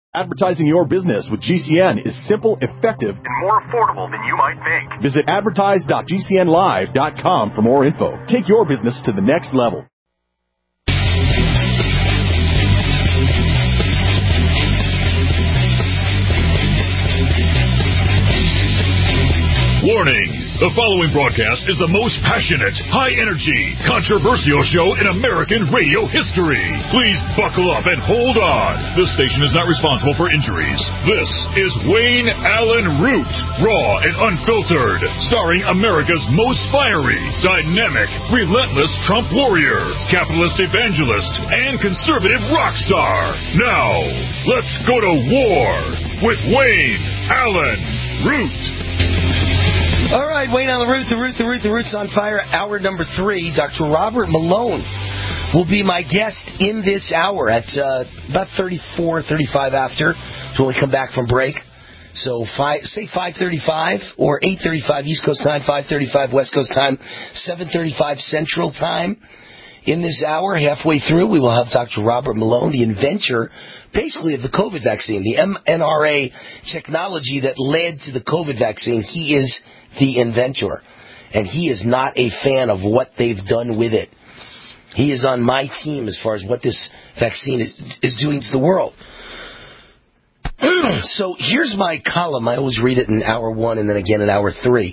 Advertising your business with GCN is simple, effective, and more affordable than you might think. Visit advertise.gcnlive.com for more info. Take your business to the next level. Warning! The following broadcast is the most passionate, high-energy, controversial show in American radio history. Please buckle up and hold on. This station is not responsible for injuries. This is Wayne Allen Root, raw and unfiltered, starring America's most fiery, dynamic, relentless Trump warrior, capitalist evangelist, and conservative rock star. Now, let's go to war with Wayne Allen Root. All right, Wayne Allen Root, the Root's on fire. Hour number 3, Dr. Robert Malone will be my guest in this hour at about 34, 35 after, when we come back from break. So say 5:35 or 8:35 East Coast time, 5:35 West Coast time, 7:35 Central time. In this hour, halfway through, we will have Dr. Robert Malone, the inventor, basically, of the COVID vaccine, the mRNA technology that led to the COVID vaccine. He is the inventor, and he is not a fan of what they've done with it. He is on my team as far as what this vaccine is doing to the world. So here's my column. I always read it in hour 1 and then again in hour 3.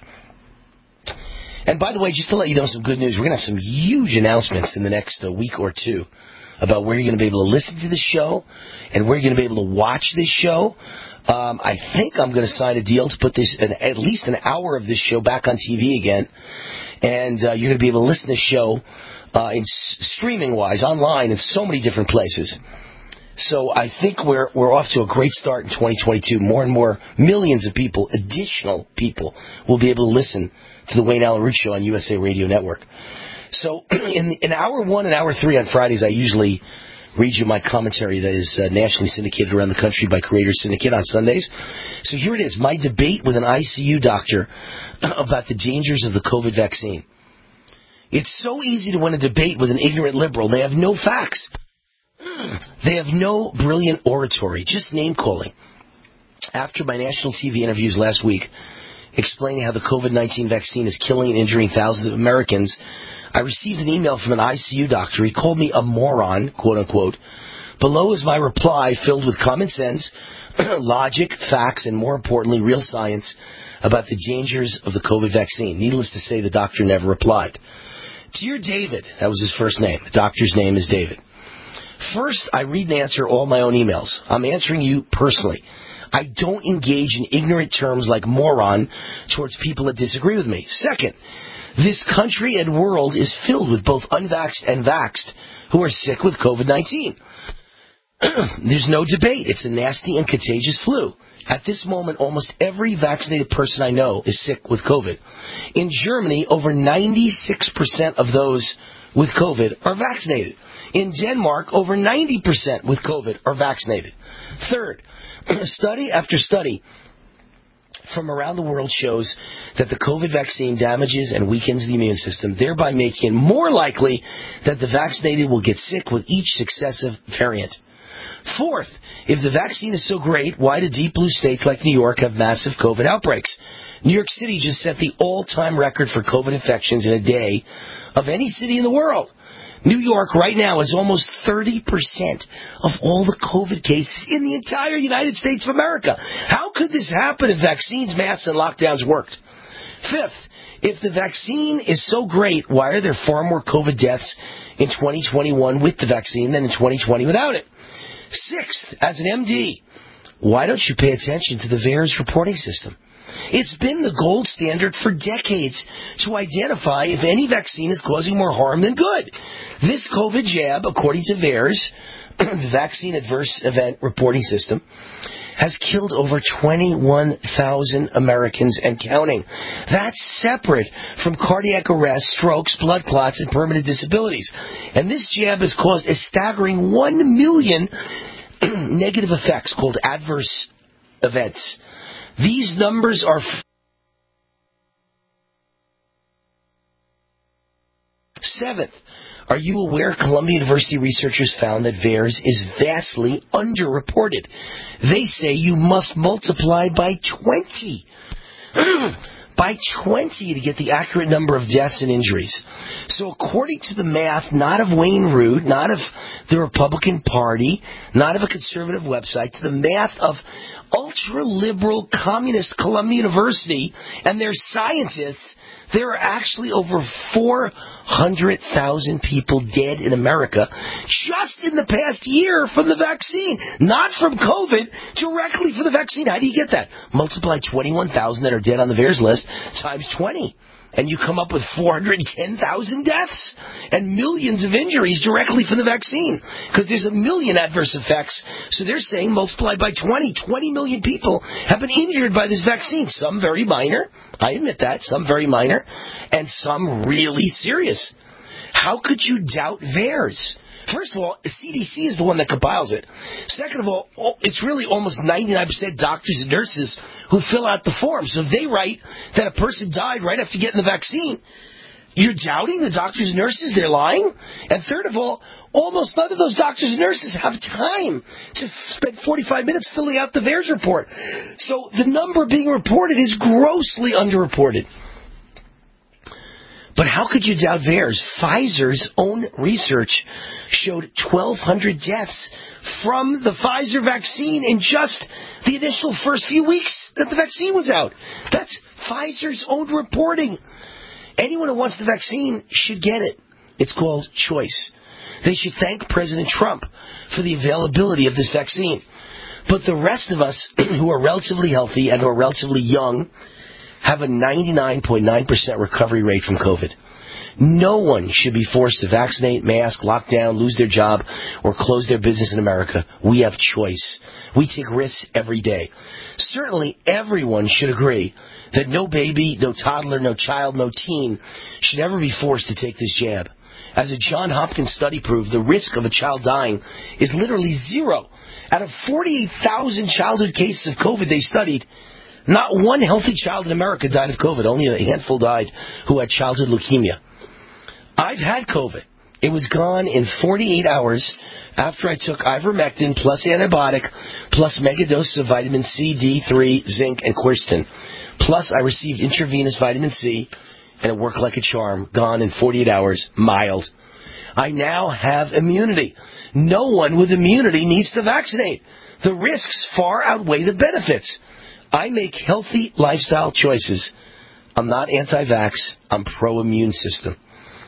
And by the way, just to let you know some good news, we're going to have some huge announcements in the next week or two about where you're going to be able to listen to the show and where you're going to be able to watch this show. I think I'm going to sign a deal to put this at least an hour of this show back on TV again. And you're going to be able to listen to the show streaming-wise, online, in so many different places. So I think we're off to a great start in 2022. More and more millions of people, additional people, will be able to listen to the Wayne Allen Root Show on USA Radio Network. So in hour 1 and hour 3 on Fridays, I usually read you my commentary that is nationally syndicated around the country by Creator Syndicate on Sundays. So here it is, my debate with an ICU doctor about the dangers of the COVID vaccine. It's so easy to win a debate with an ignorant liberal. They have no facts. They have no brilliant oratory, just name-calling. After my national TV interviews last week, explaining how the COVID-19 vaccine is killing and injuring thousands of Americans, I received an email from an ICU doctor. He called me a moron, quote-unquote. Below is my reply filled with common sense, logic, facts, and more importantly, real science about the dangers of the COVID vaccine. Needless to say, the doctor never replied. Dear David, that was his first name. The doctor's name is David. First, I read and answer all my own emails. I'm answering you personally. I don't engage in ignorant terms like moron towards people that disagree with me. Second, this country and world is filled with both unvaxxed and vaxxed who are sick with COVID-19. There's no debate. It's a nasty and contagious flu. At this moment, almost every vaccinated person I know is sick with COVID. In Germany, over 96% of those with COVID are vaccinated. In Denmark, over 90% with COVID are vaccinated. Third, study after study from around the world shows that the COVID vaccine damages and weakens the immune system, thereby making it more likely that the vaccinated will get sick with each successive variant. Fourth, if the vaccine is so great, why do deep blue states like New York have massive COVID outbreaks? New York City just set the all-time record for COVID infections in a day of any city in the world. New York right now is almost 30% of all the COVID cases in the entire United States of America. How could this happen if vaccines, masks, and lockdowns worked? Fifth, if the vaccine is so great, why are there far more COVID deaths in 2021 with the vaccine than in 2020 without it? Sixth, as an MD, why don't you pay attention to the VAERS reporting system? It's been the gold standard for decades to identify if any vaccine is causing more harm than good. This COVID jab, according to VAERS, the Vaccine Adverse Event Reporting System, has killed over 21,000 Americans and counting. That's separate from cardiac arrest, strokes, blood clots, and permanent disabilities. And this jab has caused a staggering 1 million negative effects called adverse events. These numbers are Seventh, Are you aware Columbia University researchers found that VAERS is vastly underreported? They say you must multiply by 20. By 20 to get the accurate number of deaths and injuries. So according to the math, not of Wayne Root, not of the Republican Party, not of a conservative website, to the math of ultra-liberal communist Columbia University and their scientists, there are actually over 400,000 people dead in America just in the past year from the vaccine. Not from COVID, directly from the vaccine. How do you get that? Multiply 21,000 that are dead on the VAERS list times 20. And you come up with 410,000 deaths and millions of injuries directly from the vaccine. Because there's a million adverse effects. So they're saying multiply by 20. 20 million people have been injured by this vaccine. Some very minor. I admit that. Some very minor. And some really serious. How could you doubt VAERS? First of all, CDC is the one that compiles it. Second of all, it's really almost 99% doctors and nurses who fill out the form. So if they write that a person died right after getting the vaccine, you're doubting the doctors and nurses? They're lying? And third of all, almost none of those doctors and nurses have time to spend 45 minutes filling out the VAERS report. So the number being reported is grossly underreported. But how could you doubt VAERS? Pfizer's own research showed 1,200 deaths from the Pfizer vaccine in just the initial first few weeks that the vaccine was out. That's Pfizer's own reporting. Anyone who wants the vaccine should get it. It's called choice. They should thank President Trump for the availability of this vaccine. But the rest of us who are relatively healthy and who are relatively young have a 99.9% recovery rate from COVID. No one should be forced to vaccinate, mask, lock down, lose their job, or close their business in America. We have choice. We take risks every day. Certainly everyone should agree that no baby, no toddler, no child, no teen should ever be forced to take this jab. As a Johns Hopkins study proved, the risk of a child dying is literally zero. Out of 48,000 childhood cases of COVID they studied, not one healthy child in America died of COVID. Only a handful died who had childhood leukemia. I've had COVID. It was gone in 48 hours after I took ivermectin plus antibiotic plus mega doses of vitamin C, D3, zinc, and quercetin. Plus I received intravenous vitamin C, and it worked like a charm. Gone in 48 hours. Mild. I now have immunity. No one with immunity needs to vaccinate. The risks far outweigh the benefits. I make healthy lifestyle choices. I'm not anti-vax. I'm pro-immune system.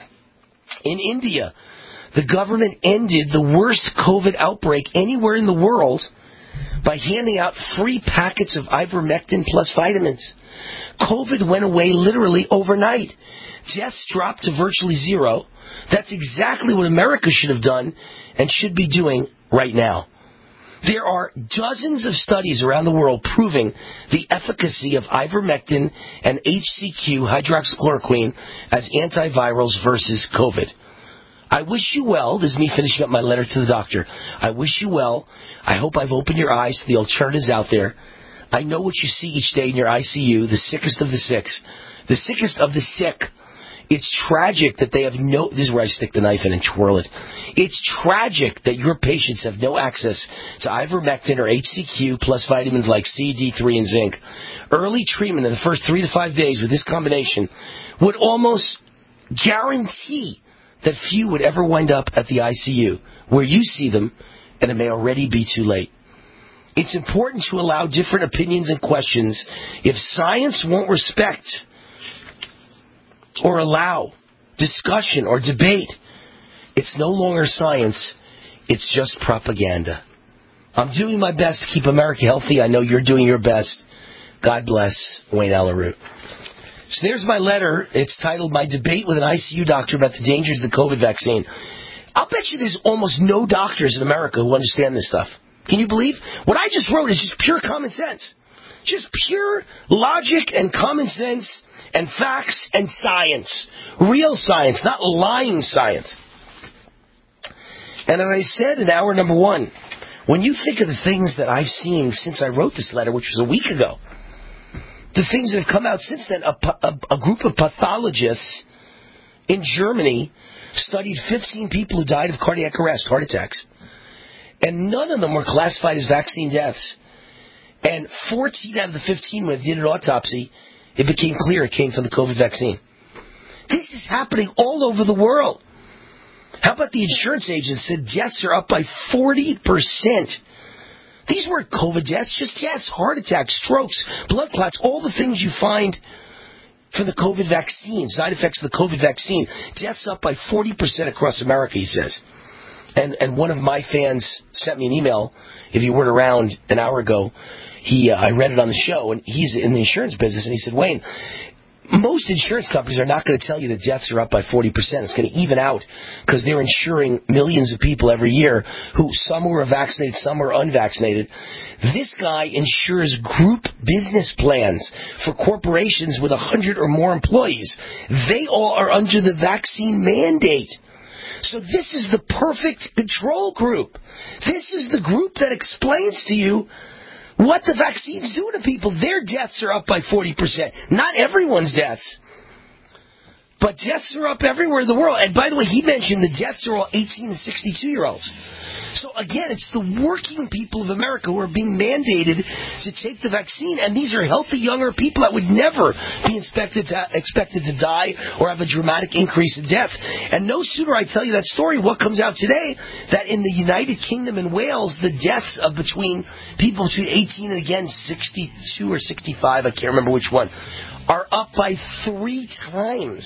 In India, the government ended the worst COVID outbreak anywhere in the world by handing out free packets of ivermectin plus vitamins. COVID went away literally overnight. Deaths dropped to virtually zero. That's exactly what America should have done and should be doing right now. There are dozens of studies around the world proving the efficacy of ivermectin and HCQ, hydroxychloroquine, as antivirals versus COVID. I wish you well. This is me finishing up my letter to the doctor. I wish you well. I hope I've opened your eyes to the alternatives out there. I know what you see each day in your ICU, the sickest of the sick. The sickest of the sick. It's tragic that they have no... This is where I stick the knife in and twirl it. It's tragic that your patients have no access to ivermectin or HCQ plus vitamins like C, D3, and zinc. Early treatment in the first 3 to 5 days with this combination would almost guarantee that few would ever wind up at the ICU, where you see them, and it may already be too late. It's important to allow different opinions and questions. If science won't respect or allow discussion or debate, it's no longer science, it's just propaganda. I'm doing my best to keep America healthy. I know you're doing your best. God bless, Wayne Allyn Root. So there's my letter. It's titled, My Debate with an ICU Doctor About the Dangers of the COVID Vaccine. I'll bet you there's almost no doctors in America who understand this stuff. Can you believe? What I just wrote is just pure common sense. Just pure logic and common sense and facts and science. Real science, not lying science. And as I said in hour number 1, when you think of the things that I've seen since I wrote this letter, which was a week ago, the things that have come out since then, a group of pathologists in Germany studied 15 people who died of cardiac arrest, heart attacks, and none of them were classified as vaccine deaths. And 14 out of the 15, when they did an autopsy, it became clear it came from the COVID vaccine. This is happening all over the world. How about the insurance agents said deaths are up by 40%? These weren't COVID deaths, just deaths, heart attacks, strokes, blood clots, all the things you find from the COVID vaccine, side effects of the COVID vaccine. Deaths up by 40% across America, he says. And one of my fans sent me an email, if you weren't around an hour ago, I read it on the show, and he's in the insurance business, and he said, Wayne, most insurance companies are not going to tell you that deaths are up by 40%. It's going to even out because they're insuring millions of people every year who some were vaccinated, some were unvaccinated. This guy insures group business plans for corporations with 100 or more employees. They all are under the vaccine mandate. So this is the perfect control group. This is the group that explains to you what the vaccine's doing to people. Their deaths are up by 40%. Not everyone's deaths. But deaths are up everywhere in the world. And by the way, he mentioned the deaths are all 18 and 62-year-olds. So again, it's the working people of America who are being mandated to take the vaccine. And these are healthy, younger people that would never be expected to die or have a dramatic increase in death. And no sooner I tell you that story, what comes out today, that in the United Kingdom and Wales, the deaths of people between 18 and again 62 or 65, I can't remember which one, are up by 3 times.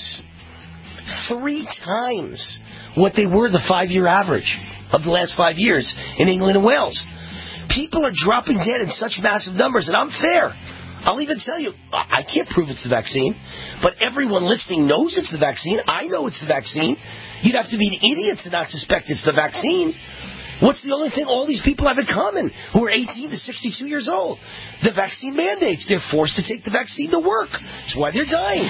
3 times what they were the 5-year average of the last 5 years in England and Wales. People are dropping dead in such massive numbers, and I'm fair. I'll even tell you, I can't prove it's the vaccine, but everyone listening knows it's the vaccine. I know it's the vaccine. You'd have to be an idiot to not suspect it's the vaccine. What's the only thing all these people have in common who are 18 to 62 years old? The vaccine mandates. They're forced to take the vaccine to work. That's why they're dying.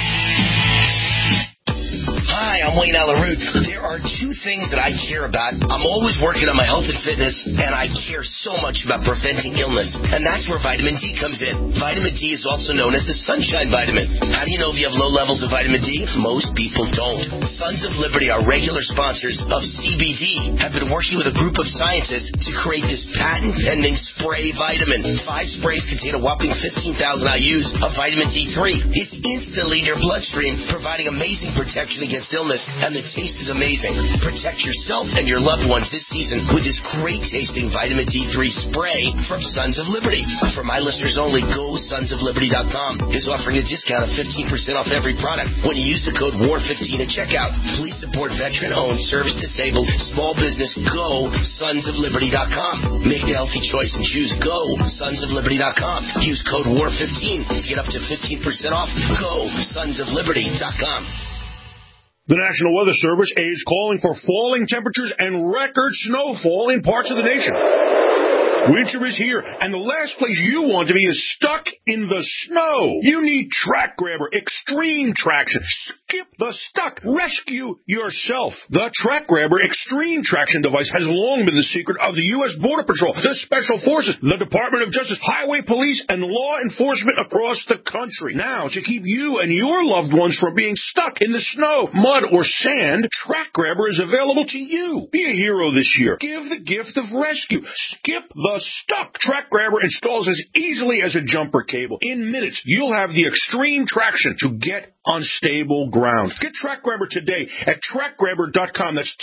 Hi, I'm Wayne Alaroot. There are 2 things that I care about. I'm always working on my health and fitness, and I care so much about preventing illness. And that's where vitamin D comes in. Vitamin D is also known as the sunshine vitamin. How do you know if you have low levels of vitamin D? Most people don't. Sons of Liberty, our regular sponsors of CBD, have been working with a group of scientists to create this patent-pending spray vitamin. 5 sprays contain a whopping 15,000 IUs of vitamin D3. It's instantly in your bloodstream, providing amazing protection against illness, and the taste is amazing. Protect yourself and your loved ones this season with this great-tasting vitamin D3 spray from Sons of Liberty. For my listeners only, GoSonsOfLiberty.com is offering a discount of 15% off every product when you use the code WAR15 at checkout. Please support veteran-owned, service-disabled, small business. GoSonsOfLiberty.com. Make the healthy choice and choose GoSonsOfLiberty.com. Use code WAR15 to get up to 15% off. GoSonsOfLiberty.com. The National Weather Service is calling for falling temperatures and record snowfall in parts of the nation. Winter is here, and the last place you want to be is stuck in the snow. You need Track Grabber Extreme Traction. Skip the stuck. Rescue yourself. The Track Grabber Extreme Traction device has long been the secret of the U.S. Border Patrol, the Special Forces, the Department of Justice, Highway Police, and law enforcement across the country. Now, to keep you and your loved ones from being stuck in the snow, mud, or sand, Track Grabber is available to you. Be a hero this year. Give the gift of rescue. Skip the stuck. Track Grabber installs as easily as a jumper cable. In minutes, you'll have the extreme traction to get on stable ground. Get Track Grabber today at TrackGrabber.com. That's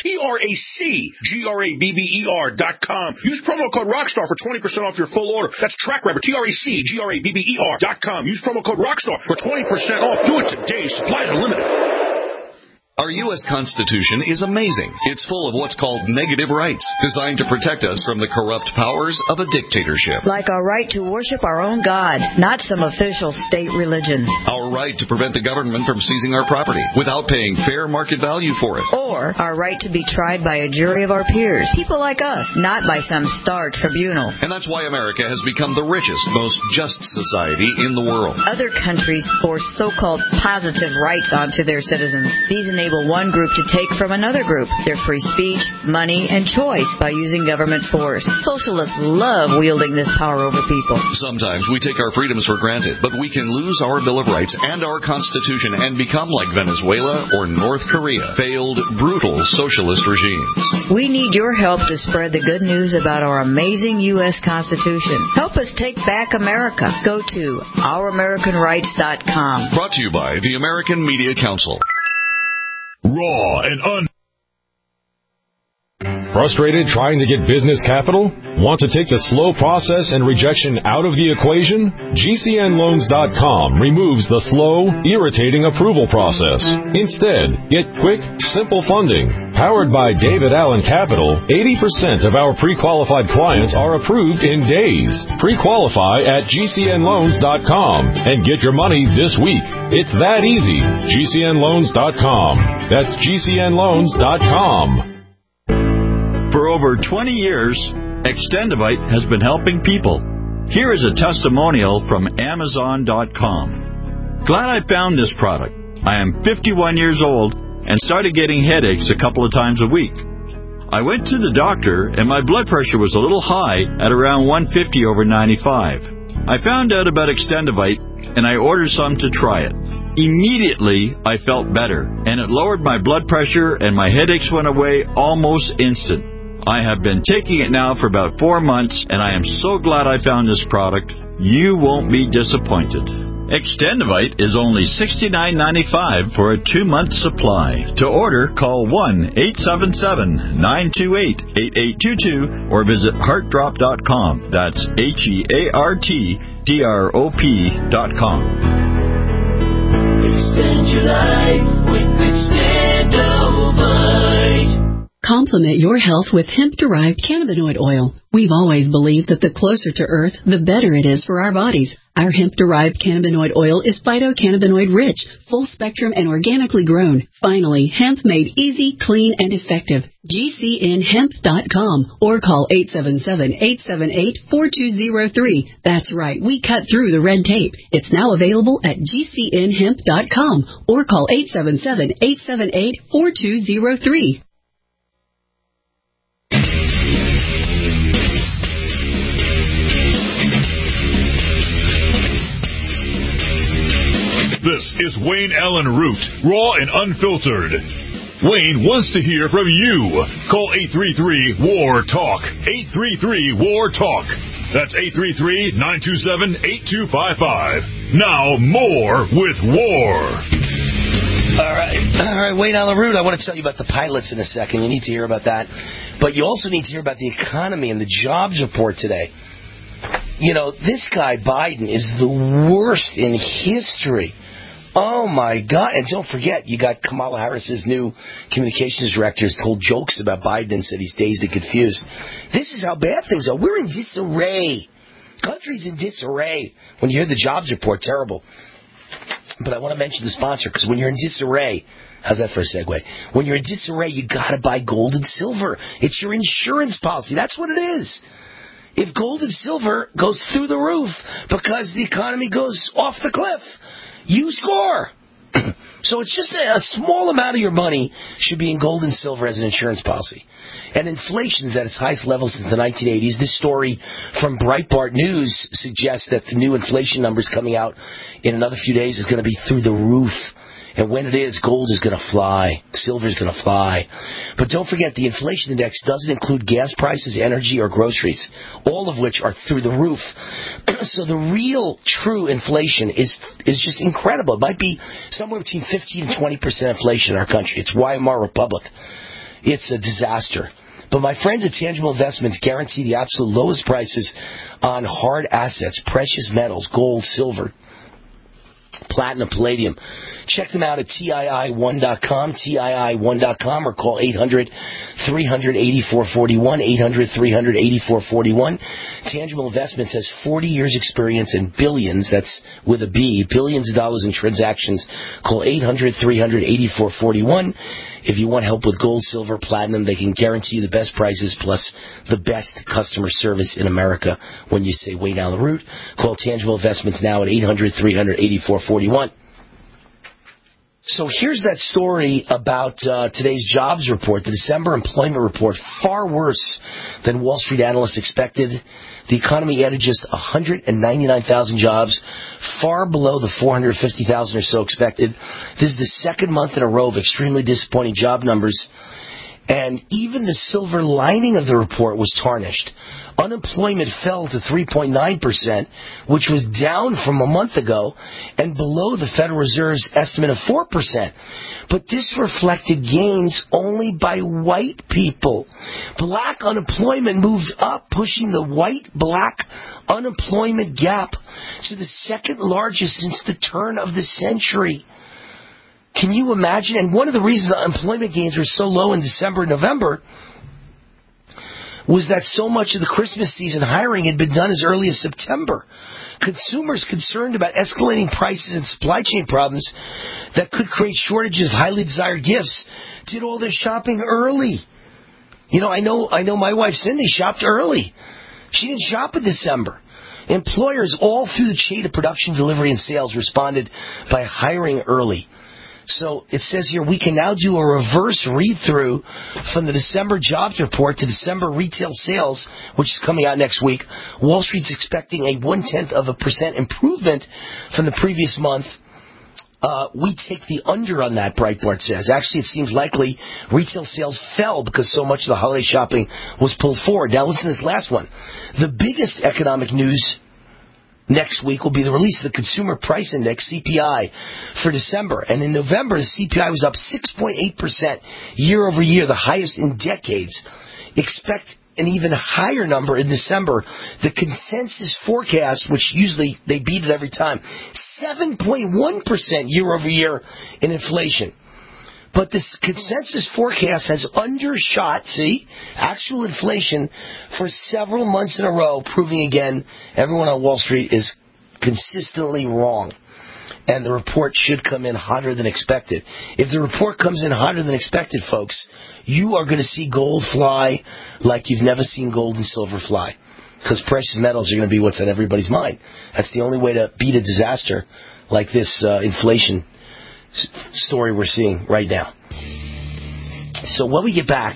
TrackGrabber.com. Use promo code ROCKSTAR for 20% off your full order. That's Track Grabber, TrackGrabber.com. Use promo code ROCKSTAR for 20% off. Do it today. Supplies are limited. Our U.S. Constitution is amazing. It's full of what's called negative rights, designed to protect us from the corrupt powers of a dictatorship. Like our right to worship our own God, not some official state religion. Our right to prevent the government from seizing our property without paying fair market value for it. Or our right to be tried by a jury of our peers, people like us, not by some star tribunal. And that's why America has become the richest, most just society in the world. Other countries force so-called positive rights onto their citizens. These enable enable one group to take from another group their free speech, money, and choice by using government force. Socialists love wielding this power over people. Sometimes we take our freedoms for granted, but we can lose our Bill of Rights and our Constitution and become like Venezuela or North Korea, failed, brutal socialist regimes. We need your help to spread the good news about our amazing U.S. Constitution. Help us take back America. Go to ouramericanrights.com. Brought to you by the American Media Council. Raw and Frustrated trying to get business capital? Want to take the slow process and rejection out of the equation? GCNloans.com removes the slow, irritating approval process. Instead, get quick, simple funding. Powered by David Allen Capital, 80% of our pre-qualified clients are approved in days. Pre-qualify at GCNloans.com and get your money this week. It's that easy. GCNloans.com. That's GCNloans.com. For over 20 years, Extendivite has been helping people. Here is a testimonial from Amazon.com. Glad I found this product. I am 51 years old and started getting headaches a couple of times a week. I went to the doctor and my blood pressure was a little high at around 150 over 95. I found out about Extendivite and I ordered some to try it. Immediately, I felt better, and it lowered my blood pressure and my headaches went away almost instant. I have been taking it now for about 4 months, and I am so glad I found this product. You won't be disappointed. Extendivite is only $69.95 for a 2-month supply. To order, call 1-877-928-8822 or visit heartdrop.com. That's HEARTDROP.com. Extend your life with Extendivite. Complement your health with hemp-derived cannabinoid oil. We've always believed that the closer to Earth, the better it is for our bodies. Our hemp-derived cannabinoid oil is phytocannabinoid-rich, full-spectrum, and organically grown. Finally, hemp made easy, clean, and effective. GCNhemp.com or call 877-878-4203. That's right, we cut through the red tape. It's now available at GCNhemp.com or call 877-878-4203. This is Wayne Allen Root, raw and unfiltered. Wayne wants to hear from you. Call 833-WAR-TALK. 833-WAR-TALK. That's 833-927-8255. Now more with War. All right, Wayne Allen Root, I want to tell you about the pilots in a second. You need to hear about that. But you also need to hear about the economy and the jobs report today. You know, this guy, Biden, is the worst in history. Oh, my God. And don't forget, you got Kamala Harris's new communications director has told jokes about Biden and said he's dazed and confused. This is how bad things are. We're in disarray. Country's in disarray. When you hear the jobs report, terrible. But I want to mention the sponsor, because when you're in disarray, how's that for a segue? When you're in disarray, you got to buy gold and silver. It's your insurance policy. That's what it is. If gold and silver goes through the roof because the economy goes off the cliff, you score. So it's just a small amount of your money should be in gold and silver as an insurance policy. And inflation is at its highest level since the 1980s. This story from Breitbart News suggests that the new inflation numbers coming out in another few days is going to be through the roof. And when it is, gold is going to fly. Silver is going to fly. But don't forget, the inflation index doesn't include gas prices, energy, or groceries, all of which are through the roof. So the real, true inflation is just incredible. It might be somewhere between 15 and 20% inflation in our country. It's Weimar Republic. It's a disaster. But my friends at Tangible Investments guarantee the absolute lowest prices on hard assets, precious metals, gold, silver, platinum, palladium. Check them out at TII1.com, TII1.com, or call 800-300-8441, 800-300-8441. Tangible Investments has 40 years experience and billions, that's with a B, billions of dollars in transactions. Call 800-300-8441. If you want help with gold, silver, platinum, they can guarantee you the best prices plus the best customer service in America when you say Wayne Allen Root. Call Tangible Investments now at 800-300-8441. So here's that story about today's jobs report, the December employment report, far worse than Wall Street analysts expected. The economy added just 199,000 jobs, far below the 450,000 or so expected. This is the second month in a row of extremely disappointing job numbers. And even the silver lining of the report was tarnished. Unemployment fell to 3.9%, which was down from a month ago and below the Federal Reserve's estimate of 4%. But this reflected gains only by white people. Black unemployment moves up, pushing the white-black unemployment gap to the second largest since the turn of the century. Can you imagine? And one of the reasons unemployment gains were so low in December and November was that so much of the Christmas season hiring had been done as early as September. Consumers concerned about escalating prices and supply chain problems that could create shortages of highly desired gifts did all their shopping early. You know, I know my wife Cindy shopped early. She didn't shop in December. Employers all through the chain of production, delivery, and sales responded by hiring early. So it says here we can now do a reverse read-through from the December jobs report to December retail sales, which is coming out next week. Wall Street's expecting a 0.1% improvement from the previous month. We take the under on that, Breitbart says. Actually, it seems likely retail sales fell because so much of the holiday shopping was pulled forward. Now listen to this last one. The biggest economic news next week will be the release of the Consumer Price Index, CPI, for December. And in November, the CPI was up 6.8% year over year, the highest in decades. Expect an even higher number in December. The consensus forecast, which usually they beat it every time, 7.1% year over year in inflation. But this consensus forecast has undershot, actual inflation for several months in a row, proving again everyone on Wall Street is consistently wrong. And the report should come in hotter than expected. If the report comes in hotter than expected, folks, you are going to see gold fly like you've never seen gold and silver fly. Because precious metals are going to be what's on everybody's mind. That's the only way to beat a disaster like this inflation story we're seeing right now. So when we get back,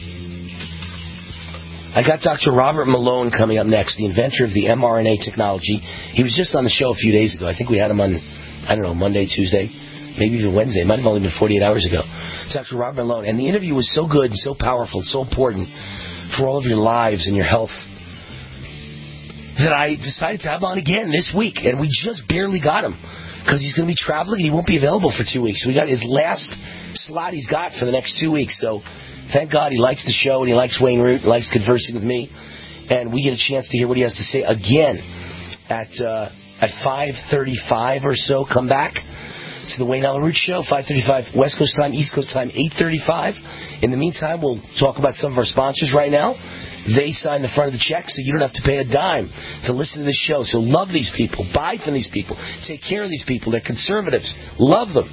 I got Dr. Robert Malone coming up next, the inventor of the mRNA technology. He was just on the show a few days ago. I think we had him on, Monday, Tuesday, maybe even Wednesday. It might have only been 48 hours ago. It's Dr. Robert Malone. And the interview was so good and so powerful, so important for all of your lives and your health that I decided to have him on again this week. And we just barely got him, because he's going to be traveling and he won't be available for 2 weeks. We got his last slot he's got for the next 2 weeks. So thank God he likes the show and he likes Wayne Root, likes conversing with me. And we get a chance to hear what he has to say again at 5:35 or so. Come back to the Wayne Allen Root Show, 5:35 West Coast time, East Coast time, 8:35. In the meantime, we'll talk about some of our sponsors right now. They sign the front of the check, so you don't have to pay a dime to listen to this show. So love these people. Buy from these people. Take care of these people. They're conservatives. Love them.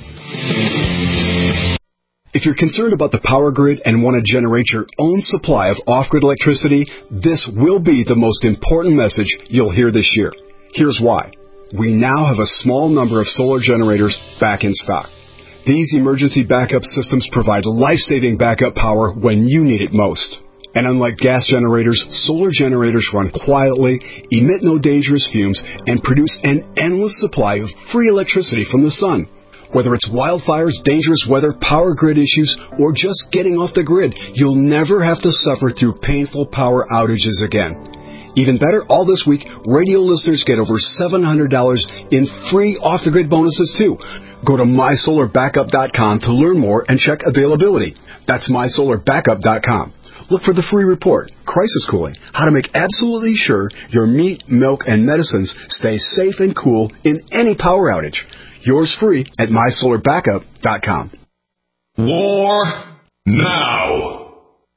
If you're concerned about the power grid and want to generate your own supply of off-grid electricity, this will be the most important message you'll hear this year. Here's why. We now have a small number of solar generators back in stock. These emergency backup systems provide life-saving backup power when you need it most. And unlike gas generators, solar generators run quietly, emit no dangerous fumes, and produce an endless supply of free electricity from the sun. Whether it's wildfires, dangerous weather, power grid issues, or just getting off the grid, you'll never have to suffer through painful power outages again. Even better, all this week, radio listeners get over $700 in free off-the-grid bonuses too. Go to mysolarbackup.com to learn more and check availability. That's mysolarbackup.com. Look for the free report, Crisis Cooling, how to make absolutely sure your meat, milk, and medicines stay safe and cool in any power outage. Yours free at mysolarbackup.com. War now.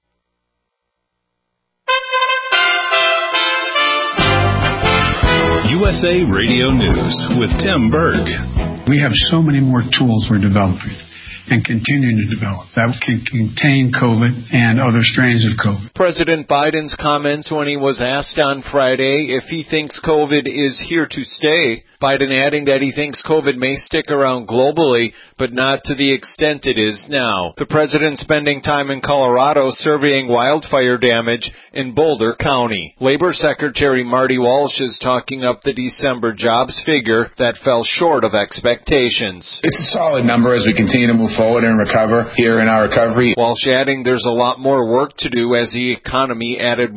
USA Radio News with Tim Berg. We have so many more tools we're developing. and continuing to develop that can contain COVID and other strains of COVID. President Biden's comments when he was asked on Friday if he thinks COVID is here to stay. Biden adding that he thinks COVID may stick around globally, but not to the extent it is now. The president spending time in Colorado surveying wildfire damage in Boulder County. Labor Secretary Marty Walsh is talking up the December jobs figure that fell short of expectations. It's a solid number as we continue to move forward and recover here in our recovery. Walsh adding there's a lot more work to do as the economy added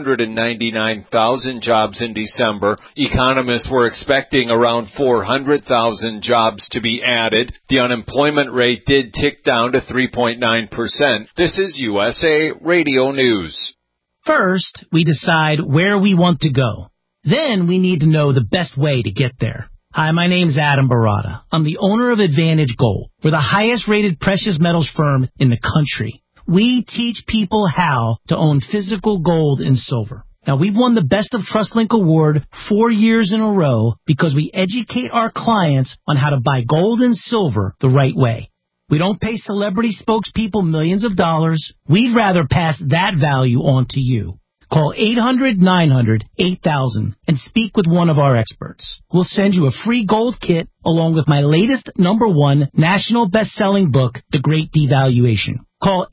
199,000 jobs in December. Economists were expecting around 400,000 jobs to be added. The unemployment rate did tick down to 3.9%. This is USA Radio News. First, we decide where we want to go. Then we need to know the best way to get there. Hi, my name's Adam Barada. I'm the owner of Advantage Gold. We're the highest rated precious metals firm in the country. We teach people how to own physical gold and silver. Now, we've won the Best of TrustLink Award 4 years in a row because we educate our clients on how to buy gold and silver the right way. We don't pay celebrity spokespeople millions of dollars. We'd rather pass that value on to you. Call 800-900-8000 and speak with one of our experts. We'll send you a free gold kit along with my latest #1 national best-selling book, The Great Devaluation. Call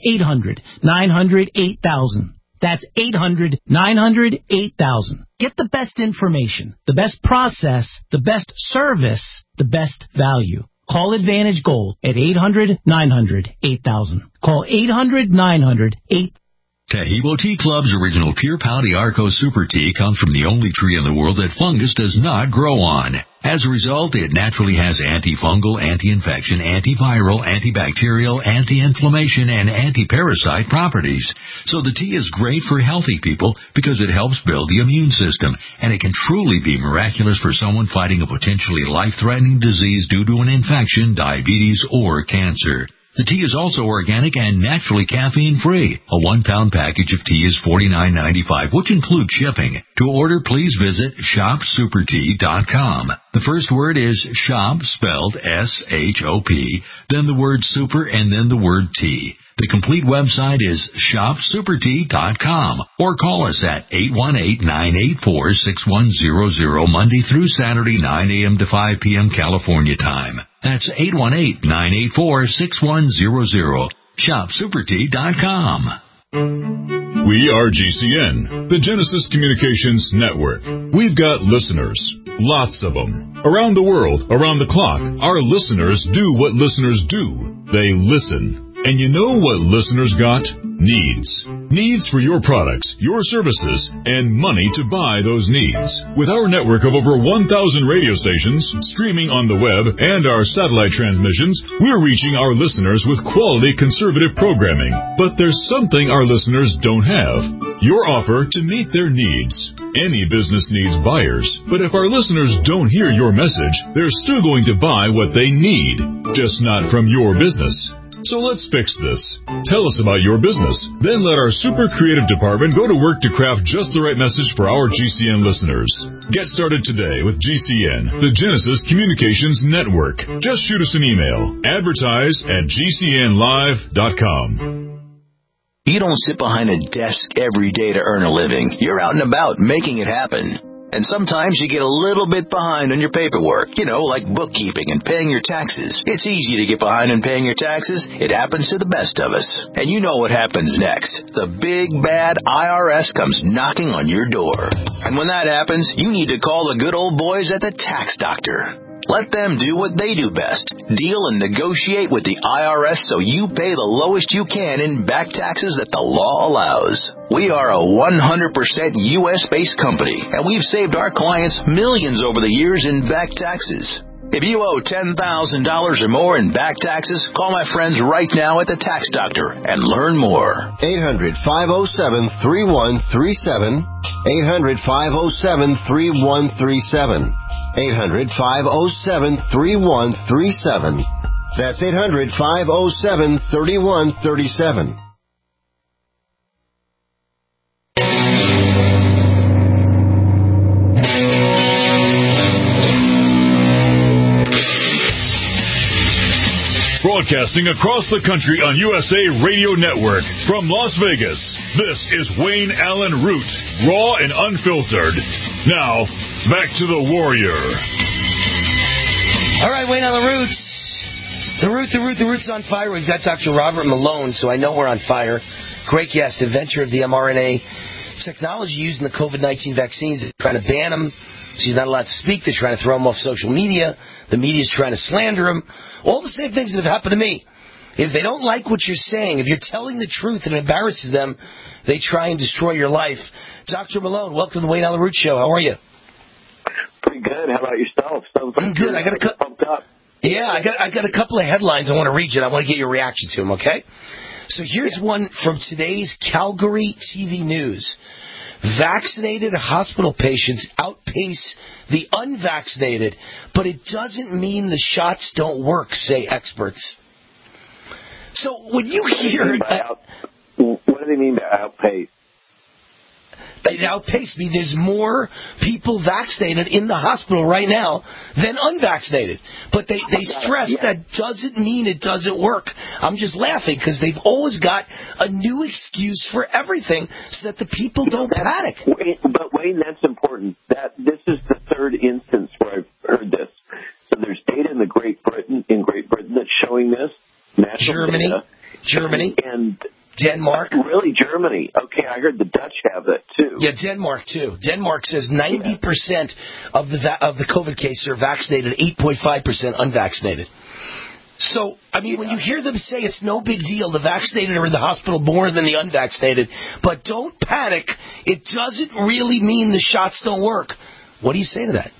800-900-8000. That's 800-900-8000. Get the best information, the best process, the best service, the best value. Call Advantage Gold at 800-900-8000. Call 800-900-8000. Taheebo Tea Club's original Pure Pau Arco Super Tea comes from the only tree in the world that fungus does not grow on. As a result, it naturally has antifungal, anti-infection, antiviral, antibacterial, anti-inflammation, and anti-parasite properties. So the tea is great for healthy people because it helps build the immune system, and it can truly be miraculous for someone fighting a potentially life-threatening disease due to an infection, diabetes, or cancer. The tea is also organic and naturally caffeine-free. A 1-pound package of tea is $49.95, which includes shipping. To order, please visit shopsupertea.com. The first word is shop, spelled S-H-O-P, then the word super, and then the word tea. The complete website is shopsupertea.com, or call us at 818-984-6100 Monday through Saturday, 9 a.m. to 5 p.m. California time. That's 818-984-6100. shopsupertea.com. We are GCN, the Genesis Communications Network. We've got listeners, lots of them, around the world, around the clock. Our listeners do what listeners do. They listen. And you know what listeners got? Needs. Needs for your products, your services, and money to buy those needs. With our network of over 1,000 radio stations, streaming on the web, and our satellite transmissions, we're reaching our listeners with quality conservative programming. But there's something our listeners don't have. Your offer to meet their needs. Any business needs buyers, but if our listeners don't hear your message, they're still going to buy what they need, just not from your business. So let's fix this. Tell us about your business. Then let our super creative department go to work to craft just the right message for our GCN listeners. Get started today with GCN, the Genesis Communications Network. Just shoot us an email. Advertise at GCNlive.com. You don't sit behind a desk every day to earn a living. You're out and about making it happen. And sometimes you get a little bit behind on your paperwork, like bookkeeping and paying your taxes. It's easy to get behind on paying your taxes. It happens to the best of us. And you know what happens next. The big, bad IRS comes knocking on your door. And when that happens, you need to call the good old boys at the Tax Doctor. Let them do what they do best. Deal and negotiate with the IRS so you pay the lowest you can in back taxes that the law allows. We are a 100% U.S.-based company, and we've saved our clients millions over the years in back taxes. If you owe $10,000 or more in back taxes, call my friends right now at the Tax Doctor and learn more. 800-507-3137. 800-507-3137. 800-507-3137. That's 800-507-3137. Broadcasting across the country on USA Radio Network from Las Vegas, this is Wayne Allen Root, raw and unfiltered. Now, back to the Warrior. All right, Wayne Allen Root. The Root's on fire. We've got Dr. Robert Malone, so I know we're on fire. Great guest, inventor of the mRNA technology used in the COVID-19 vaccines. They're trying to ban him. She's not allowed to speak. They're trying to throw him off social media. The media's trying to slander him. All the same things that have happened to me. If they don't like what you're saying, if you're telling the truth and it embarrasses them, they try and destroy your life. Dr. Malone, welcome to the Wayne Allen Root Show. How are you? Pretty good. How about yourself? I'm good. I got pumped up. Yeah, I got a couple of headlines I want to read you, and I want to get your reaction to them, okay? So here's one from today's Calgary TV News. Vaccinated hospital patients outpace the unvaccinated, but it doesn't mean the shots don't work, say experts. So when you hear... What do they mean by outpace? It outpaced me. There's more people vaccinated in the hospital right now than unvaccinated. But they stress that doesn't mean it doesn't work. I'm just laughing because they've always got a new excuse for everything so that the people don't panic. But Wayne, that's important. This is the third instance where I've heard this. So there's data in Great Britain that's showing this. Germany. And Denmark. Really, Germany? Okay, I heard the Dutch have that too. Yeah, Denmark too. Denmark says 90% of the COVID cases are vaccinated, 8.5% unvaccinated. So, I mean, when you hear them say it's no big deal, the vaccinated are in the hospital more than the unvaccinated, but don't panic, it doesn't really mean the shots don't work. What do you say to that?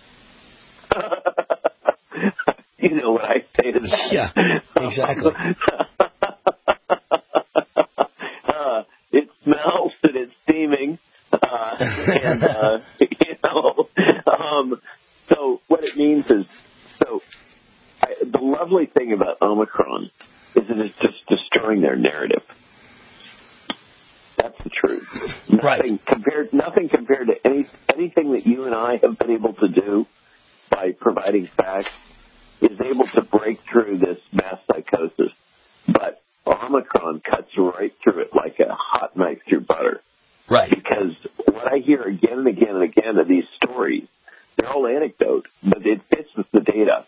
You know what I say to that? Yeah, exactly. It smells and it's steaming, so what it means is, the lovely thing about Omicron is that it's just destroying their narrative. That's the truth. Nothing compared to anything that you and I have been able to do by providing facts is able to break through this mass psychosis. But Omicron cuts right through it like a hot knife through butter. Right. Because what I hear again and again and again of these stories, they're all anecdote, but it fits with the data.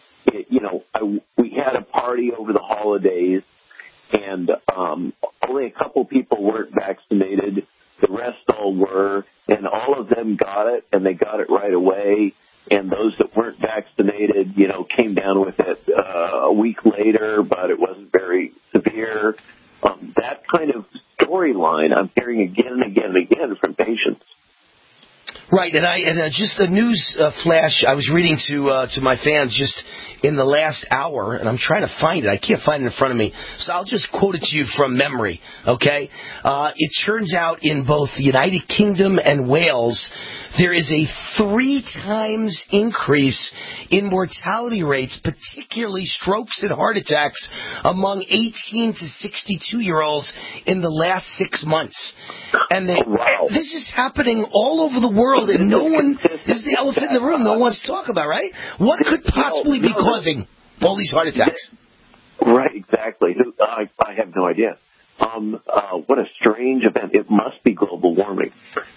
We had a party over the holidays, and only a couple people weren't vaccinated. The rest all were, and all of them got it, and they got it right away. And those that weren't vaccinated, came down with it a week later, but it wasn't very severe. That kind of storyline I'm hearing again and again and again from patients. Right, and just a news flash I was reading to my fans just in the last hour, and I'm trying to find it. I can't find it in front of me, so I'll just quote it to you from memory, okay? It turns out in both the United Kingdom and Wales, there is a 3 times increase in mortality rates, particularly strokes and heart attacks, among 18 to 62-year-olds in the last 6 months. And this is happening all over the world, and no one, this is the elephant in the room, no one wants to talk about, right? What could possibly be causing all these heart attacks? Right, exactly. I have no idea. What a strange event. It must be global warming.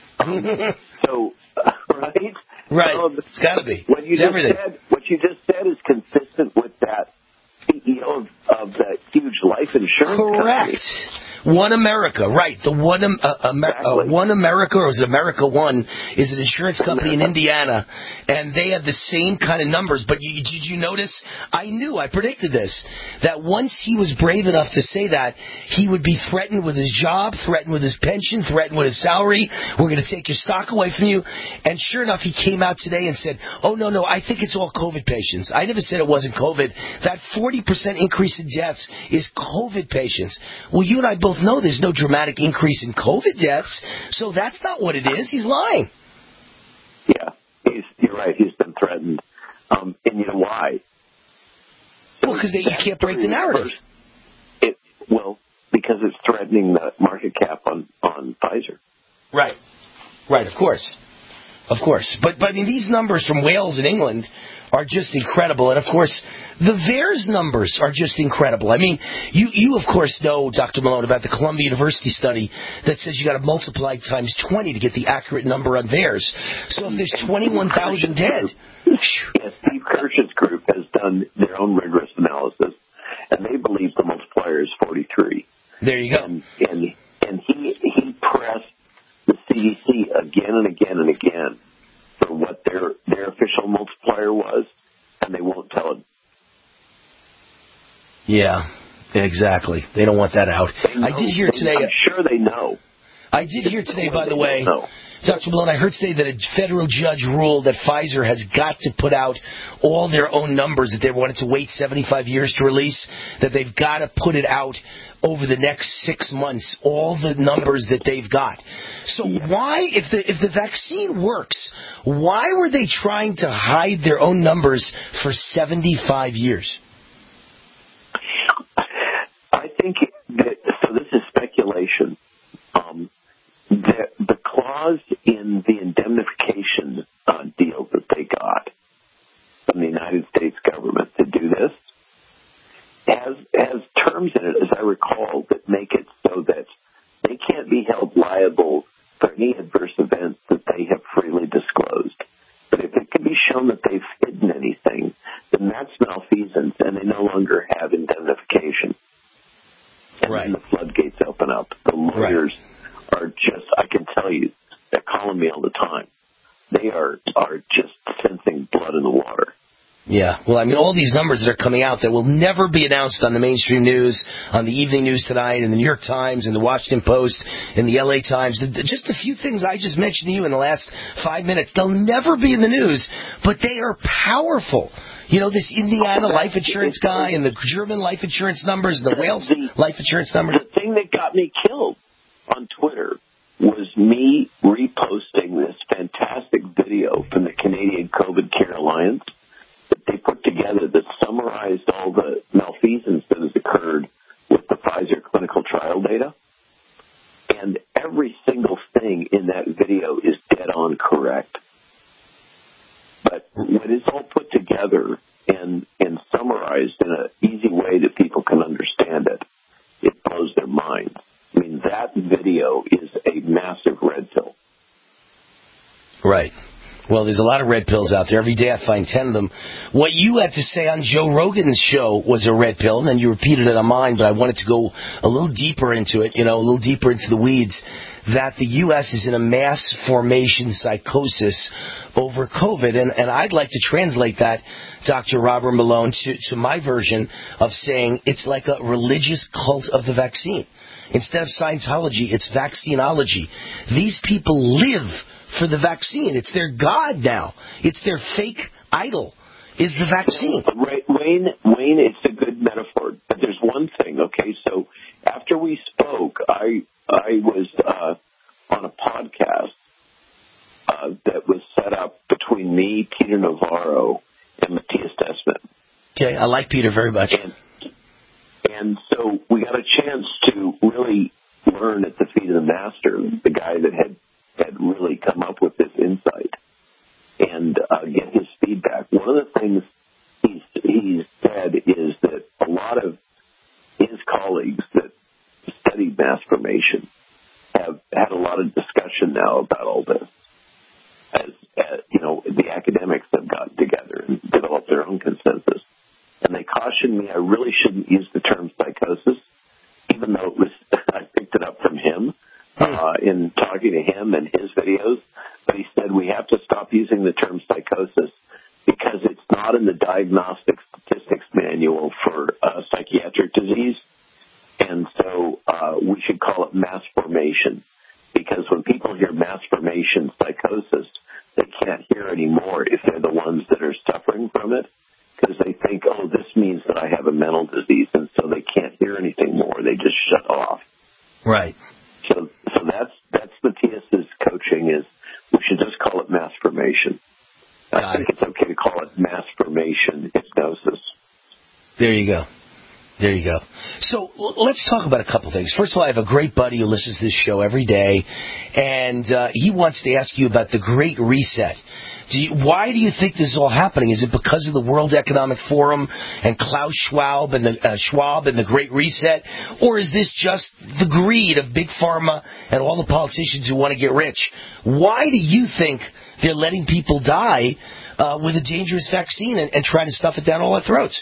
So, right? Right. It's got to be. What you just said is consistent with that CEO of that huge life insurance company. One America, right. The One America, or is it America One, is an insurance company in Indiana, and they have the same kind of numbers. But did you notice? I predicted this, that once he was brave enough to say that, he would be threatened with his job, threatened with his pension, threatened with his salary. We're going to take your stock away from you. And sure enough, he came out today and said, oh, no, I think it's all COVID patients. I never said it wasn't COVID. That 40% increase in deaths is COVID patients. Well, you and I both know there's no dramatic increase in COVID deaths, so that's not what it is. He's lying. Yeah, you're right. He's been threatened. And you know why? Well, because you can't break the narrative. Because it's threatening the market cap on Pfizer. Right, of course. But I mean, these numbers from Wales and England are just incredible. And, of course, the VAERS numbers are just incredible. I mean, you of course, know, Dr. Malone, about the Columbia University study that says you got to multiply times 20 to get the accurate number on VAERS. So if there's 21,000 dead... Yes, Steve Kirsch's group has done their own rigorous analysis, and they believe the multiplier is 43. There you go. And he pressed the CDC again and again and again for what their official multiplier was, and they won't tell him. Yeah, exactly. They don't want that out. I did hear today... I'm sure they know. I did hear today, by the way, Dr. Malone, I heard today that a federal judge ruled that Pfizer has got to put out all their own numbers, that they wanted to wait 75 years to release, that they've got to put it out over the next 6 months, all the numbers that they've got. So why, if the vaccine works, why were they trying to hide their own numbers for 75 years? I think that, so this is speculation. The clause in the indemnification deal that they got from the United States government to do this has terms in it, as I recall, that make it so that they can't be held liable for any adverse events that they have freely disclosed. But if it can be shown that they've hidden anything, then that's malfeasance, and they no longer have indemnification. And then the floodgates open up. The lawyers are just, I can tell you, they're calling me all the time. They are just sensing blood in the water. Yeah, well, I mean, all these numbers that are coming out that will never be announced on the mainstream news, on the evening news tonight, in the New York Times, in the Washington Post, in the LA Times, just a few things I just mentioned to you in the last 5 minutes, they'll never be in the news, but they are powerful. You know, this Indiana life insurance guy and the German life insurance numbers and the Wales life insurance numbers. The thing that got me killed on Twitter was me reposting this fantastic video from the Canadian COVID Care Alliance that they put together that summarized all the malfeasance that has occurred with the Pfizer clinical trial data. And every single thing in that video is dead on correct. But when it's all put together and summarized in an easy way that people can understand it, it blows their minds. I mean, that video is a massive red pill. Right. Well, there's a lot of red pills out there. Every day I find 10 of them. What you had to say on Joe Rogan's show was a red pill, and then you repeated it on mine, but I wanted to go a little deeper into it, a little deeper into the weeds, that the U.S. is in a mass formation psychosis over COVID. And I'd like to translate that, Dr. Robert Malone, to my version of saying it's like a religious cult of the vaccine. Instead of Scientology, it's vaccinology. These people live for the vaccine. It's their God now. It's their fake idol, is the vaccine. Wayne, it's a good metaphor. But there's one thing, okay? So after we spoke, I was on a podcast that was set up between me, Peter Navarro, and Matthias Desmond. Okay, I like Peter very much. And so we got a chance to really learn at the feet of the master, the guy that had really come up with this insight, and get his feedback. One of the things he's said is that a lot of his colleagues that studied mass formation have had a lot of discussion now about all this. As the academics have gotten together and developed their own consensus. And they cautioned me I really shouldn't use the term psychosis, even though I picked it up from him in talking to him and his videos. But he said we have to stop using the term psychosis because it's not in the diagnostic statistics manual for psychiatric disease. And so we should call it mass formation, because when people hear mass formation psychosis, they can't hear anymore if they're the ones that are suffering from it, because they think, oh, this means that I have a mental disease, and so they can't hear anything more. They just shut off. Right. So that's Matthias's coaching is we should just call it mass formation. I think it's okay to call it mass formation hypnosis. There you go. There you go. So let's talk about a couple things. First of all, I have a great buddy who listens to this show every day, and he wants to ask you about the Great Reset. Why do you think this is all happening? Is it because of the World Economic Forum and Klaus Schwab and the Great Reset? Or is this just the greed of Big Pharma and all the politicians who want to get rich? Why do you think they're letting people die with a dangerous vaccine and try to stuff it down all our throats?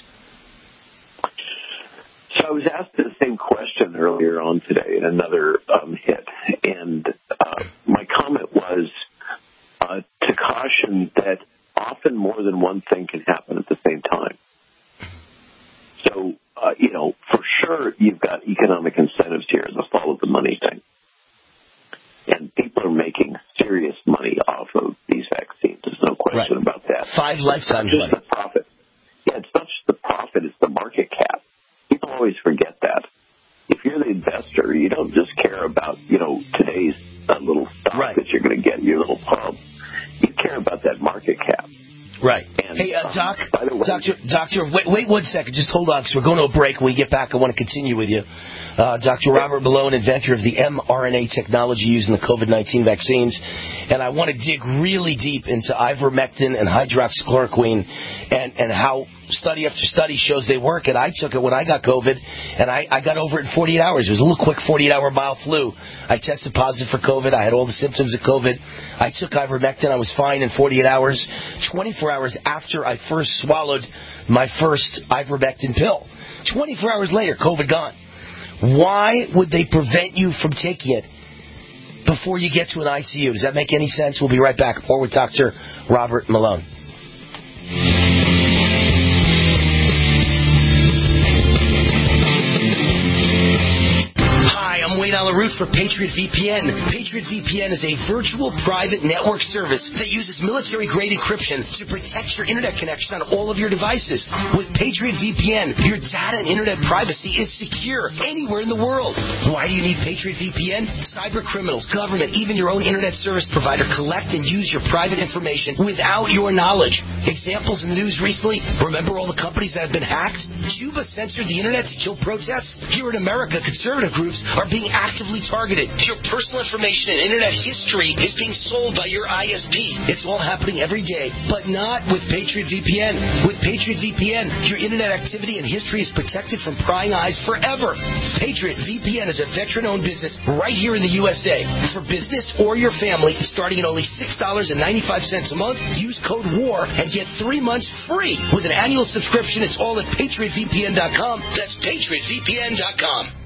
So I was asked the same question earlier on today in another hit, and my comment was to caution that often more than one thing can happen at the same time. So, for sure you've got economic incentives here, the follow the money thing. And people are making serious money off of these vaccines. There's no question about that. 5 lifetimes money. The profit. Yeah, it's not just the profit, it's the market cap. People always forget that. If you're the investor, you don't just care about, today's little stock that you're going to get, your little pump. You care about that market cap. Right. And, hey, Doc, by the way, Doctor, wait 1 second. Just hold on, because we're going to a break. When we get back, I want to continue with you. Dr. Robert Malone, inventor of the mRNA technology used in the COVID-19 vaccines. And I want to dig really deep into ivermectin and hydroxychloroquine and how study after study shows they work. And I took it when I got COVID, and I got over it in 48 hours. It was a little quick 48-hour mild flu. I tested positive for COVID. I had all the symptoms of COVID. I took ivermectin. I was fine in 48 hours. 24 hours after I first swallowed my first ivermectin pill. 24 hours later, COVID gone. Why would they prevent you from taking it before you get to an ICU? Does that make any sense? We'll be right back. More with Dr. Robert Malone. I'm Wayne Alaroot for Patriot VPN. Patriot VPN is a virtual private network service that uses military-grade encryption to protect your internet connection on all of your devices. With Patriot VPN, your data and internet privacy is secure anywhere in the world. Why do you need Patriot VPN? Cyber criminals, government, even your own internet service provider collect and use your private information without your knowledge. Examples in the news recently, remember all the companies that have been hacked? Cuba censored the internet to kill protests? Here in America, conservative groups are being actively targeted. Your personal information and internet history is being sold by your ISP. It's all happening every day, but not with Patriot VPN. With Patriot VPN, your internet activity and history is protected from prying eyes forever. Patriot VPN is a veteran-owned business right here in the USA. For business or your family, starting at only $6.95 a month, use code WAR and get 3 months free with an annual subscription. It's all at PatriotVPN.com. That's PatriotVPN.com.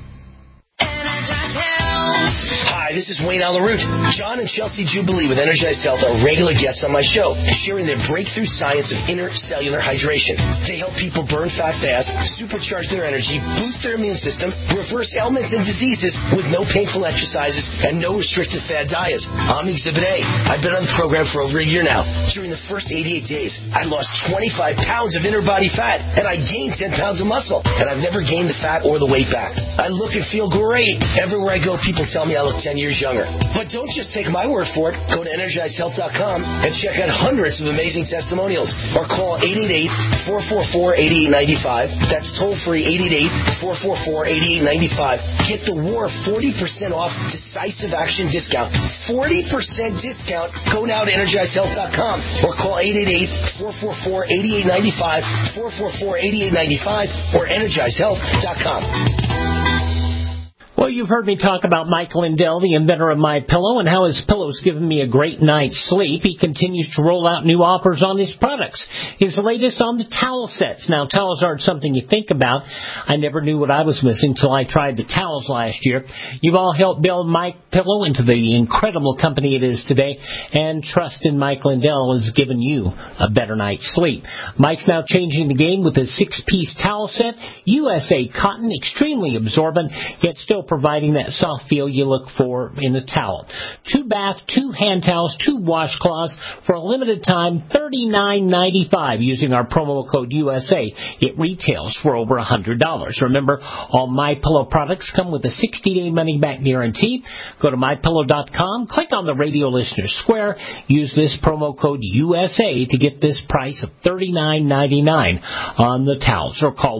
Hi, this is Wayne Alaroot. John and Chelsea Jubilee with Energized Health are regular guests on my show, sharing their breakthrough science of intercellular hydration. They help people burn fat fast, supercharge their energy, boost their immune system, reverse ailments and diseases with no painful exercises and no restrictive fad diets. I'm Exhibit A. I've been on the program for over a year now. During the first 88 days, I lost 25 pounds of inner body fat, and I gained 10 pounds of muscle, and I've never gained the fat or the weight back. I look and feel great. Everywhere I go, people tell me I look 10 years younger. But don't just take my word for it. Go to EnergizedHealth.com and check out hundreds of amazing testimonials. Or call 888-444-8895. That's toll-free 888-444-8895. Get the WAR 40% off decisive action discount. 40% discount. Go now to EnergizedHealth.com or call 888-444-8895, 444-8895, or EnergizedHealth.com. Well, you've heard me talk about Mike Lindell, the inventor of MyPillow, and how his pillow's given me a great night's sleep. He continues to roll out new offers on his products. His latest on the towel sets. Now, towels aren't something you think about. I never knew what I was missing until I tried the towels last year. You've all helped build MyPillow into the incredible company it is today, and trust in Mike Lindell has given you a better night's sleep. Mike's now changing the game with a 6-piece towel set, USA cotton, extremely absorbent, yet still providing that soft feel you look for in the towel. 2 bath, 2 hand towels, 2 washcloths for a limited time, $39.95 using our promo code USA. It retails for over $100. Remember, all MyPillow products come with a 60-day money-back guarantee. Go to MyPillow.com, click on the radio listener square, use this promo code USA to get this price of $39.99 on the towels, or call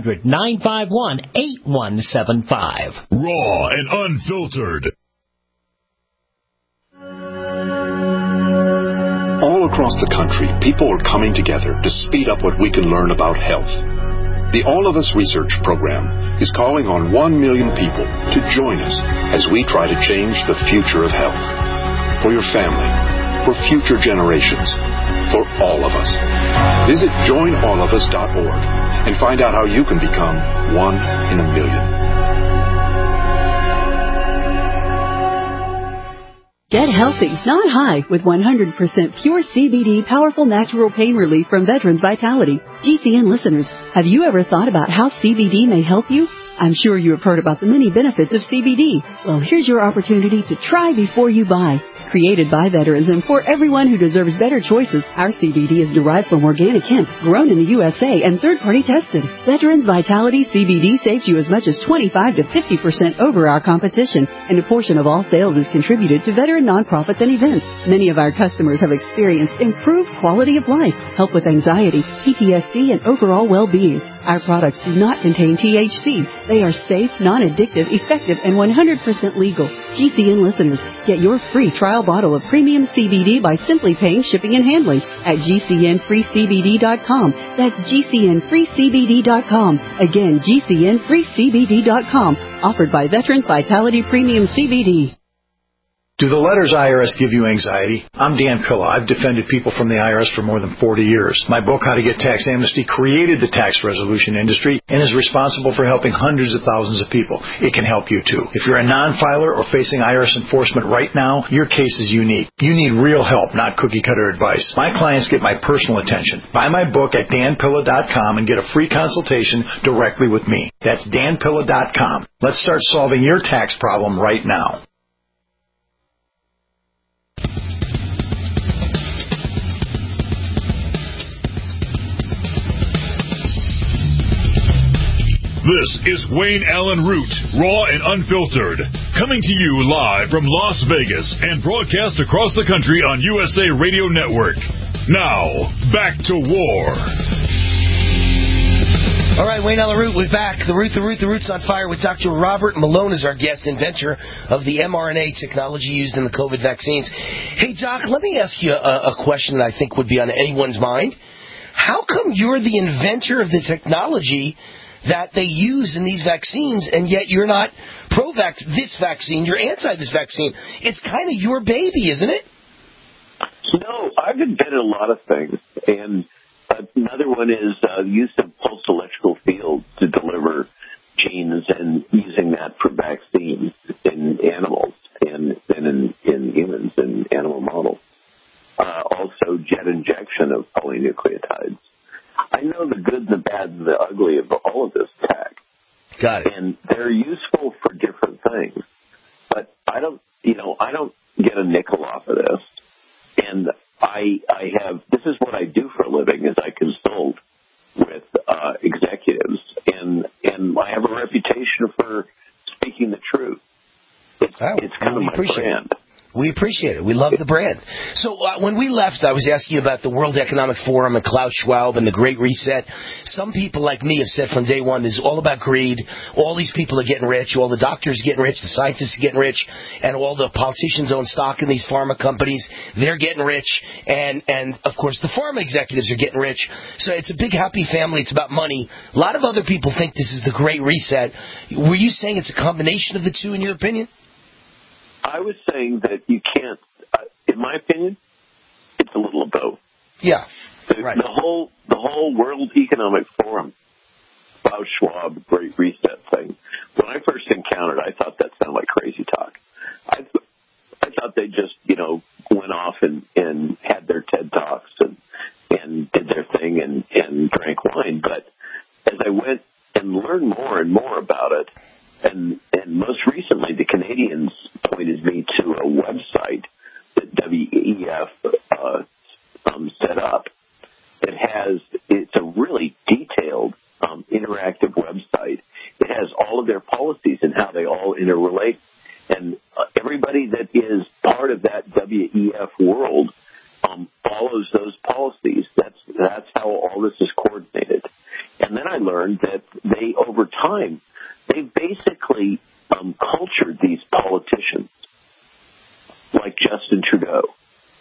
1-800-951-8175. Raw and unfiltered. All across the country, people are coming together to speed up what we can learn about health. The All of Us Research Program is calling on 1 million people to join us as we try to change the future of health. For your family, for future generations, for all of us. Visit joinallofus.org and find out how you can become 1 in a million. Get healthy, not high, with 100% pure CBD powerful natural pain relief from Veterans Vitality. GCN listeners, have you ever thought about how CBD may help you? I'm sure you have heard about the many benefits of CBD. Well, here's your opportunity to try before you buy. Created by veterans and for everyone who deserves better choices, our CBD is derived from organic hemp, grown in the USA and third-party tested. Veterans Vitality CBD saves you as much as 25 to 50% over our competition, and a portion of all sales is contributed to veteran nonprofits and events. Many of our customers have experienced improved quality of life, help with anxiety, PTSD, and overall well-being. Our products do not contain THC. They are safe, non-addictive, effective, and 100% legal. GCN listeners, get your free trial bottle of premium CBD by simply paying shipping and handling at GCNFreeCBD.com. That's GCNFreeCBD.com. Again, GCNFreeCBD.com. Offered by Veterans Vitality Premium CBD. Do the letters IRS give you anxiety? I'm Dan Pilla. I've defended people from the IRS for more than 40 years. My book, How to Get Tax Amnesty, created the tax resolution industry and is responsible for helping hundreds of thousands of people. It can help you, too. If you're a non-filer or facing IRS enforcement right now, your case is unique. You need real help, not cookie-cutter advice. My clients get my personal attention. Buy my book at danpilla.com and get a free consultation directly with me. That's danpilla.com. Let's start solving your tax problem right now. This is Wayne Allen Root, raw and unfiltered, coming to you live from Las Vegas and broadcast across the country on USA Radio Network. Now, back to war. All right, Wayne Allen Root, we're back. The Root's on fire with Dr. Robert Malone as our guest, inventor of the mRNA technology used in the COVID vaccines. Hey, Doc, let me ask you a question that I think would be on anyone's mind. How come you're the inventor of the technology that they use in these vaccines, and yet you're not this vaccine, you're anti this vaccine? It's kind of your baby, isn't it? No, I've invented a lot of things, and another one is use of pulsed electrical fields to deliver genes and using that for vaccines in animals and in humans and animal models. Also, jet injection of polynucleotides. I know the good, the bad, and the ugly of all of this tech. Got it. And they're useful for different things. But I don't get a nickel off of this. And this is what I do for a living, is I consult with executives. And I have a reputation for speaking the truth. It's kind of my brand. We appreciate it. We love the brand. So when we left, I was asking you about the World Economic Forum and Klaus Schwab and the Great Reset. Some people like me have said from day one, this is all about greed. All these people are getting rich. All the doctors are getting rich. The scientists are getting rich. And all the politicians own stock in these pharma companies. They're getting rich. And of course, the pharma executives are getting rich. So it's a big, happy family. It's about money. A lot of other people think this is the Great Reset. Were you saying it's a combination of the two, in your opinion? I was saying that you can't, in my opinion, it's a little of both. Yeah, right. The whole World Economic Forum, Klaus Schwab, Great Reset thing, when I first encountered it, I thought that sounded like crazy talk. I thought they just, went off and had their TED Talks and did their thing and drank wine. But as I went and learned more and more about it, and most recently, the Canadians pointed me to a website that WEF set up. It's a really detailed, interactive website. It has all of their policies and how they all interrelate. And everybody that is part of that WEF world follows those policies. That's how all this is coordinated. And then I learned that they, over time, they basically cultured these politicians, like Justin Trudeau.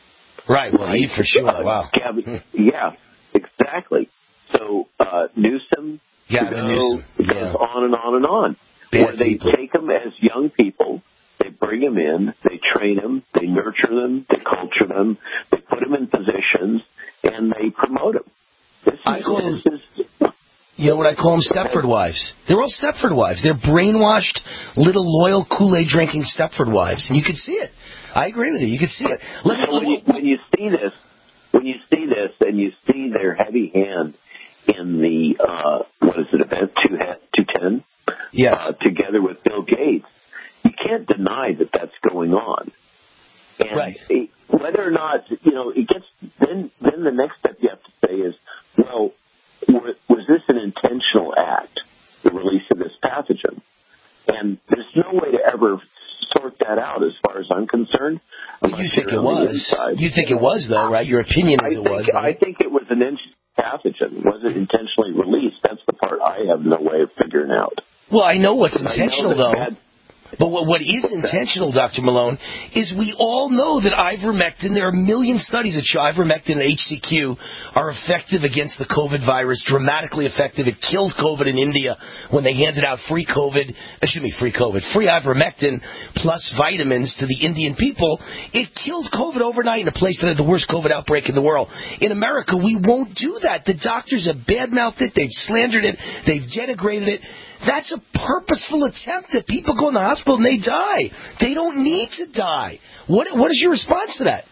Right, well, you for sure, wow. Yeah, exactly. So Newsom, Newsom, goes on and on and on. Where they take them as young people, they bring them in, they train them, they nurture them, they culture them, they put them in positions, and they promote them. You know what I call them? Stepford wives. They're all Stepford wives. They're brainwashed, little loyal Kool-Aid drinking Stepford wives, and you can see it. I agree with you. You can see it. When you see this, and you see their heavy hand in the event 210, yes, together with Bill Gates, you can't deny that that's going on. And right. Whether or not it gets then the next step you have to say is, well, was this an intentional act, the release of this pathogen? And there's no way to ever sort that out as far as I'm concerned. You think it was? You think it was, though, right? Your opinion is it was. I think it was an pathogen. Was it intentionally released? That's the part I have no way of figuring out. Well, I know what's intentional, though. But what is intentional, Dr. Malone, is we all know that ivermectin, there are a million studies that show ivermectin and HCQ are effective against the COVID virus, dramatically effective. It killed COVID in India when they handed out free ivermectin plus vitamins to the Indian people. It killed COVID overnight in a place that had the worst COVID outbreak in the world. In America, we won't do that. The doctors have badmouthed it. They've slandered it. They've denigrated it. That's a purposeful attempt that people go in the hospital and they die. They don't need to die. What is your response to that?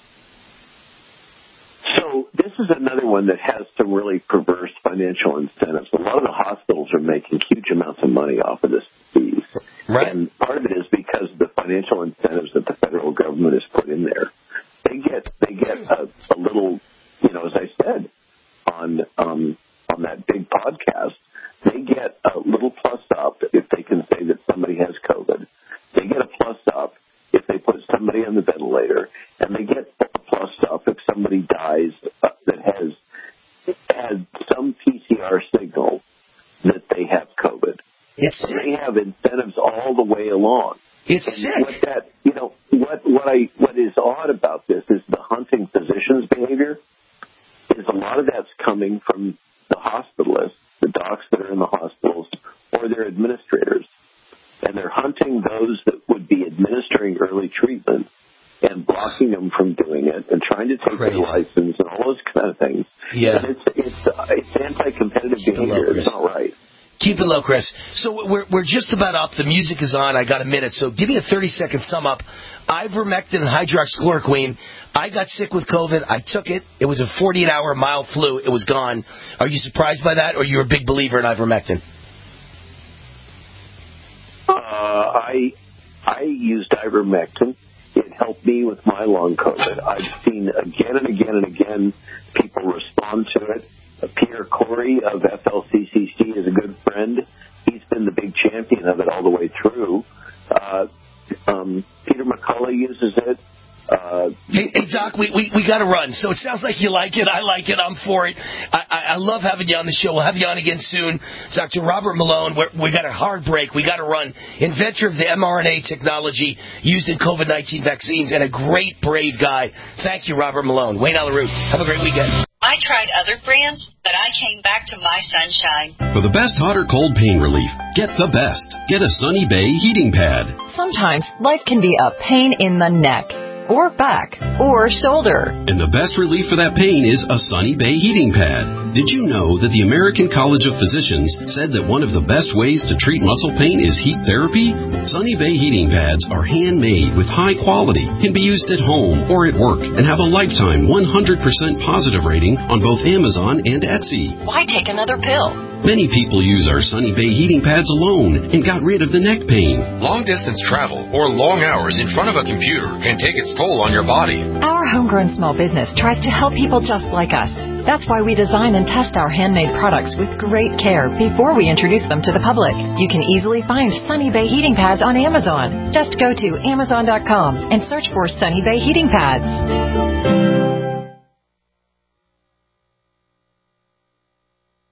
So this is another one that has some really perverse financial incentives. A lot of the hospitals are making huge amounts of money off of this disease. Right. And part of it is because of the financial incentives that the federal government has put in there. They get a little, as I said on that big podcast, they get a little plus up if they can say that somebody has COVID. They get a plus up if they put somebody on the ventilator, and they get a plus up if somebody dies that has had some PCR signal that they have COVID. They have incentives all the way along. It's sick. What is odd about this is the hunting physician's behavior. Is a lot of that's coming from the hospitalists, the docs that are in the hospitals, or their administrators. And they're hunting those that would be administering early treatment and blocking them from doing it and trying to take their license and all those kind of things. Yeah. And it's anti-competitive behavior. It's not right. Keep it low, Chris. So we're just about up. The music is on. I got a minute. So give me a 30-second sum up. Ivermectin and hydroxychloroquine. I got sick with COVID. I took it. It was a 48-hour mild flu. It was gone. Are you surprised by that, or you're a big believer in ivermectin? I used ivermectin. It helped me with my long COVID. I've seen again and again and again people respond to it. Peter Corey of FLCCC is a good friend. He's been the big champion of it all the way through. Peter McCullough uses it. Hey, Doc, we got to run. So it sounds like you like it. I like it. I'm for it. I love having you on the show. We'll have you on again soon. Dr. Robert Malone, we got a hard break. We got to run. Inventor of the mRNA technology used in COVID-19 vaccines and a great, brave guy. Thank you, Robert Malone. Wayne Alaroot. Have a great weekend. I tried other brands, but I came back to My Sunshine. For the best hot or cold pain relief, get the best. Get a Sunny Bay heating pad. Sometimes life can be a pain in the neck, or back, or shoulder. And the best relief for that pain is a Sunny Bay heating pad. Did you know that the American College of Physicians said that one of the best ways to treat muscle pain is heat therapy? Sunny Bay heating pads are handmade with high quality, can be used at home or at work, and have a lifetime 100% positive rating on both Amazon and Etsy. Why take another pill? Many people use our Sunny Bay heating pads alone and got rid of the neck pain. Long-distance travel or long hours in front of a computer can take its toll on your body. Our homegrown small business tries to help people just like us. That's why we design and test our handmade products with great care before we introduce them to the public. You can easily find Sunny Bay heating pads on Amazon. Just go to Amazon.com and search for Sunny Bay heating pads.